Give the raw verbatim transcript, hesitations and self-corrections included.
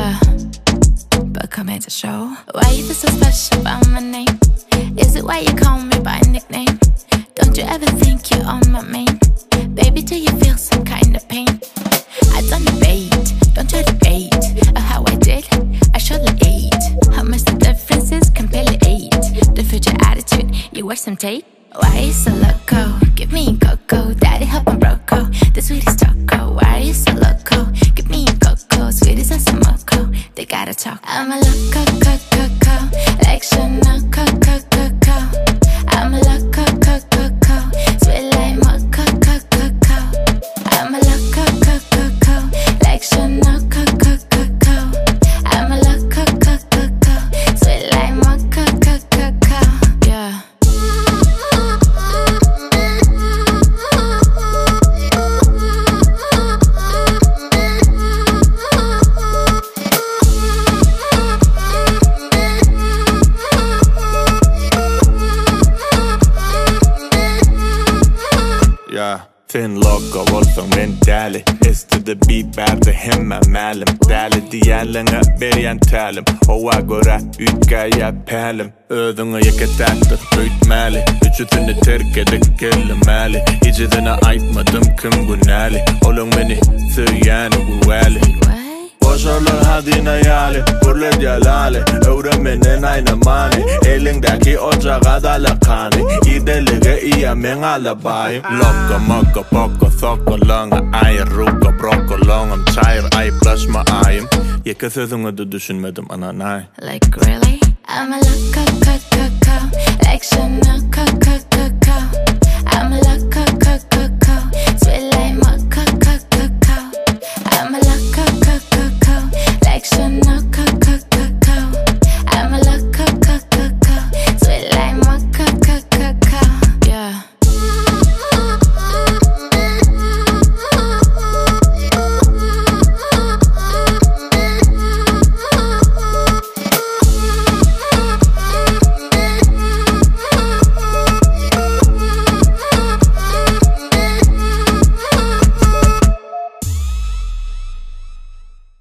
Yeah, but come here to show why you feel so special about my name. Is it why you call me by nickname? Don't you ever think you're on my main? Baby, do you feel some kind of pain? I don't debate, don't try to bait uh, how I did, I surely ate. How much the difference is can barely eight. The future attitude, you wear some tape. Why are you so loco? Give me cocoa, daddy help my broco. The sweetest choco, why are you so loco? Give me cocoa, sweet as a samoko. They gotta talk. I'm a loco, coco, coco, like Chanel, coco, coco. I'm a loco, coco, coco, sweet like mocha, coco, coco. I'm a loco, coco, coco, like Chanel, coco, coco. I'm a loco, coco, coco, sweet like mocha, coco, coco. Yeah. Yeah, fin loco, voltong mentale. It's to the beat, bär till hemma mälem. Däle diälänga, berjan tälem. Och agora, utga jag pälem. Öðunga jag katata, ut mäli. Utsutuna terka, det killa mäli. Ijidana aitma, dum kumbunali. Olong mini, thuyana, uwali. Boşarlar hadina yali, kurle jalali. Öğren menen ayna mani. Elindeki ocağa da lakani. İdelige iya men alla bayim. Lokka, mokka, pokka, thokka, longa. Ayr, rukka, brokka, longam. Çayr, ay, blush my ayım. Yeka sözünü de düşünmedim ananay. Like really? I'm a loco, coco, coco, like Chanel, coco, coco. I'm a loco, coco, coco, sweet like mocha.